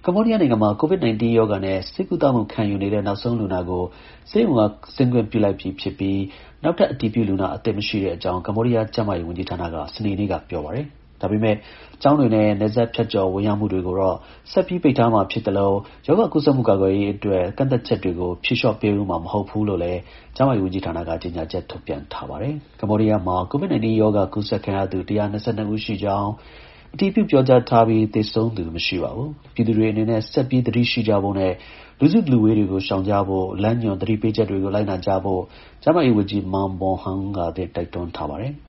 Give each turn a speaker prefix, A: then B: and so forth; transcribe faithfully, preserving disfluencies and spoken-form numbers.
A: ကမ္ဘောဒီးယားနိုင်ငံမှာ COVID 19 ရောဂါနဲ့ ဆေးကုသမှုခံယူနေတဲ့ နောက်ဆုံးလူနာကို ဆေးရုံက ဆင်းခွင့်ပြုလိုက်ပြီဖြစ်ပြီး နောက်ထပ် အတည်ပြုလူနာအသစ် မရှိတဲ့အကြောင်း ကမ္ဘောဒီးယား ကျန်းမာရေးဝန်ကြီးဌာနက စနေနေ့က ပြောပါတယ်။ ဒါပေမဲ့ ကျောင်းတွေနဲ့ နယ်စပ်ဖြတ်ကျော် ဝင်ရောက်မှုတွေကိုတော့ ဆက်ပြီး ပိတ်ထားမှာဖြစ်သလို ရောဂါကူးစက်မှု ကာကွယ်ရေးအတွက် ကန့်သတ်ချက်တွေကို ဖြေလျှော့ပေးဦးမှာ မဟုတ်ဘူးလို့လည်း ကျန်းမာရေးဝန်ကြီးဌာနက ကြေညာချက် ထုတ်ပြန်ထားပါတယ်။ ကမ္ဘောဒီးယားမှာ COVID 19 ရောဂါ ကူးစက်ခံရသူ ၁၂၂ ဦးရှိကြောင်း အတည်ပြု ပြောကြားထားပြီး သေဆုံးသူ မရှိပါဘူး။ ပြည်သူတွေအနေနဲ့ ဆက်ပြီး သတိရှိကြဖို့နဲ့ လူစုလူဝေးတွေကို ရှောင်ကြဖို့ လမ်းညွှန် သတိပေးချက်တွေကို လိုက်နာကြဖို့ ကျန်းမာရေးဝန်ကြီး Mah Bonham က တိုက်တွန်းထားပါတယ်။